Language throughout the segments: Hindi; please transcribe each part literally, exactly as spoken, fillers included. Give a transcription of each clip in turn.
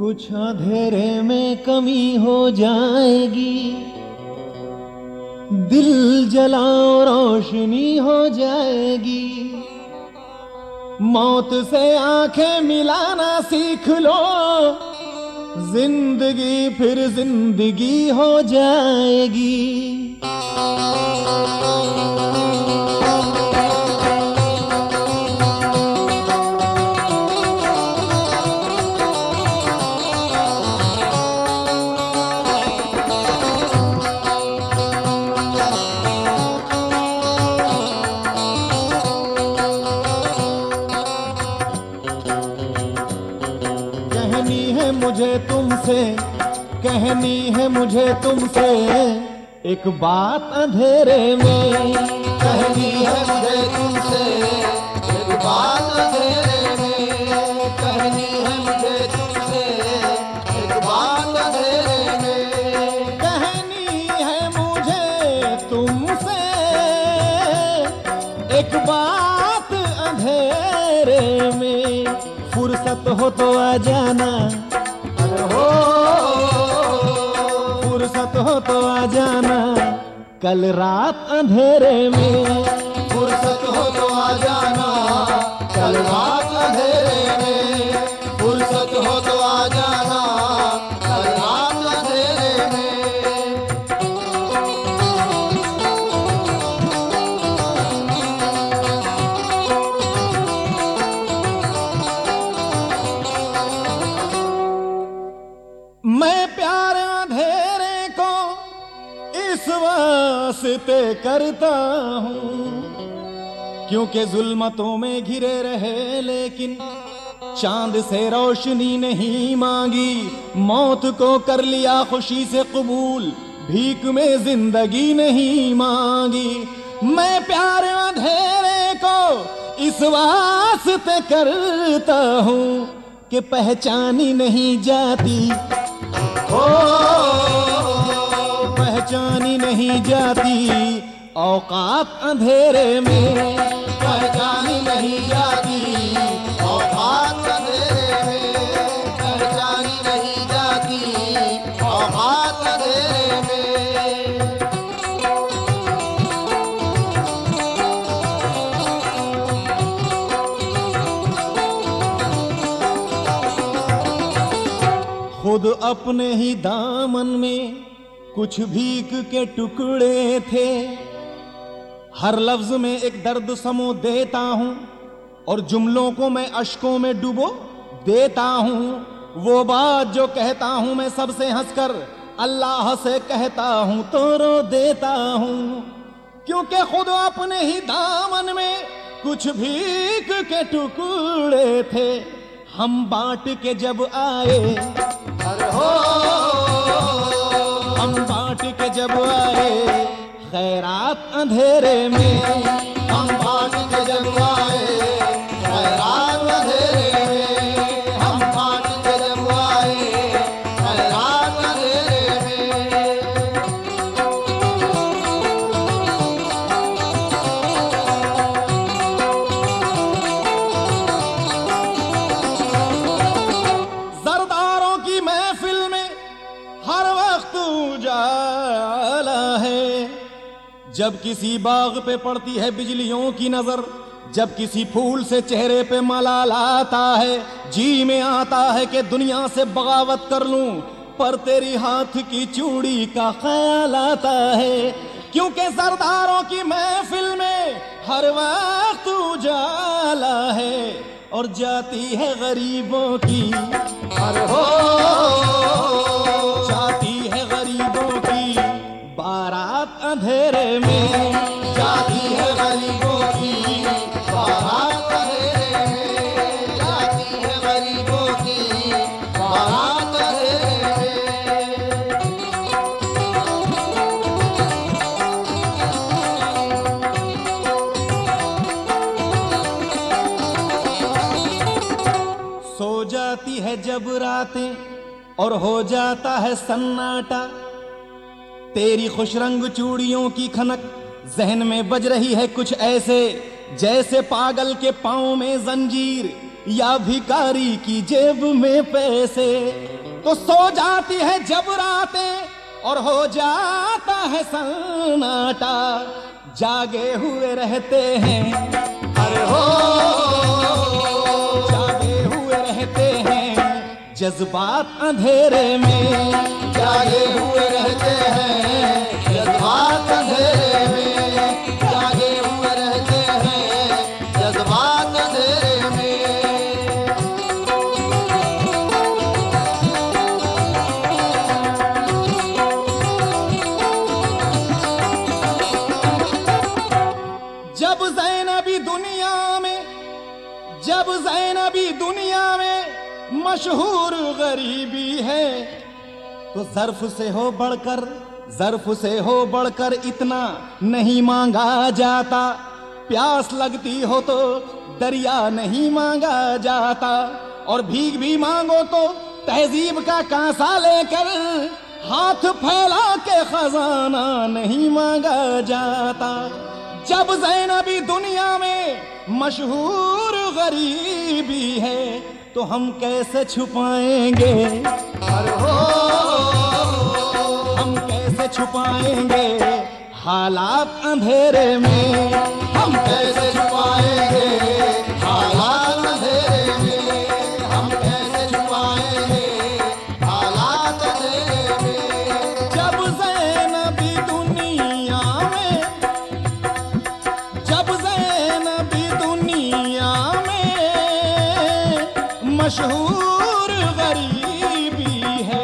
कुछ अंधेरे में कमी हो जाएगी, दिल जलाओ रोशनी हो जाएगी। मौत से आंखें मिलाना सीख लो, जिंदगी फिर जिंदगी हो जाएगी। कहनी है मुझे तुमसे, कहनी है मुझे तुमसे एक बात अंधेरे में। कहनी है मुझे तुमसे एक बात अंधेरे में। कहनी है मुझे तुमसे एक बात अंधेरे में। कहनी है मुझे तुमसे एक बात अंधेरे में। फुर्सत हो तो आ जाना, हो फुर्सत हो तो आ जाना कल रात अंधेरे में। फुर्सत हो तो आ जाना कल रात अंधेरे में। फुर्सत हो तो आ जाना कल रात अंधेरे में। मैं प्यार अंधेरे को इस वास्ते करता हूँ क्योंकि जुल्मतों में घिरे रहे, लेकिन चांद से रोशनी नहीं मांगी। मौत को कर लिया खुशी से कबूल, भीख में जिंदगी नहीं मांगी। मैं प्यार अंधेरे को इस वास्ते करता हूँ कि पहचानी नहीं जाती, हो पहचानी नहीं जाती औकात अंधेरे में। पहचानी नहीं जाती औकात अंधेरे में। पहचानी नहीं जाती औकात अंधेरे में। खुद अपने ही दामन में कुछ भीख के टुकड़े थे। हर लफ्ज में एक दर्द समो देता हूँ और जुमलों को मैं अश्कों में डुबो देता हूँ। वो बात जो कहता हूँ मैं सबसे हंसकर अल्लाह से कहता हूँ तो रो देता हूँ, क्योंकि खुद अपने ही दामन में कुछ भीख के टुकड़े थे। हम बांट के जब आए, अरे हो हम बांट के जब आए खैरात अंधेरे में। हम बांट के जब आए खैरात अंधेरे में। हम बांट के जब आए खैरात अंधेरे में। सरदारों की महफिल में हर वक्त उजाला है। जब किसी बाग पे पड़ती है बिजलियों की नजर, जब किसी फूल से चेहरे पे मलाल आता है, जी में आता है कि दुनिया से बगावत कर लूं, पर तेरी हाथ की चूड़ी का ख्याल आता है। क्योंकि सरदारों की महफिल में हर वक्त उजाला है और जाती है गरीबों की, अरे हो जाती है गरीबों की बारात अंधेरे में। जाती है गरीबों की बारात अंधेरे में। जाती है गरीबों की बारात अंधेरे में। सो जाती है जब रातें और हो जाता है सन्नाटा, तेरी खुश रंग चूड़ियों की खनक जहन में बज रही है कुछ ऐसे जैसे पागल के पांव में जंजीर या भिखारी की जेब में पैसे। तो सो जाती है जब रातें और हो जाता है सन्नाटा, जागे हुए रहते हैं, अरे हो जागे हुए रहते हैं जज्बात अंधेरे में, जागे हुए रहते हैं जज्बात अंधेरे में, जागे हुए रहते हैं जज्बात अंधेरे में। जब ज़ैनबी दुनिया में, जब ज़ैनबी दुनिया में मशहूर गरीबी है, तो ज़र्फ से हो बढ़कर, ज़र्फ से हो बढ़कर इतना नहीं मांगा जाता, प्यास लगती हो तो दरिया नहीं मांगा जाता, और भीख भी मांगो तो तहजीब का कांसा लेकर हाथ फैला के खजाना नहीं मांगा जाता। जब ज़ैनबी दुनिया में मशहूर गरीबी है, तो हम कैसे छुपाएंगे, अरे हो हम कैसे छुपाएंगे हालात अंधेरे में, हम कैसे छुपाएंगे हालात अंधेरे में, हम कैसे छुपाएंगे हालात अंधेरे में। जब ज़ैनबी दुनिया में, जब ज़ैनबी दुनिया में मशहूर गरीबी है,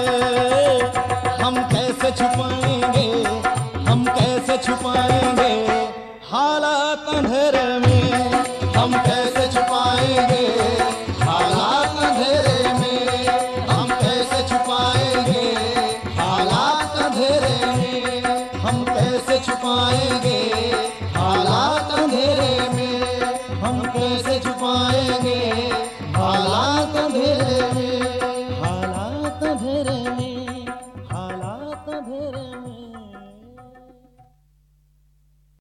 हम कैसे छुपाएंगे, हम कैसे छुपाएंगे हालात अंधेरे में, हम कैसे छुपाएंगे हालात अंधेरे में, हम कैसे छुपाएंगे हालात अंधेरे में, हम कैसे छुपाएंगे हालात अंधेरे में, हम कैसे छुपाएंगे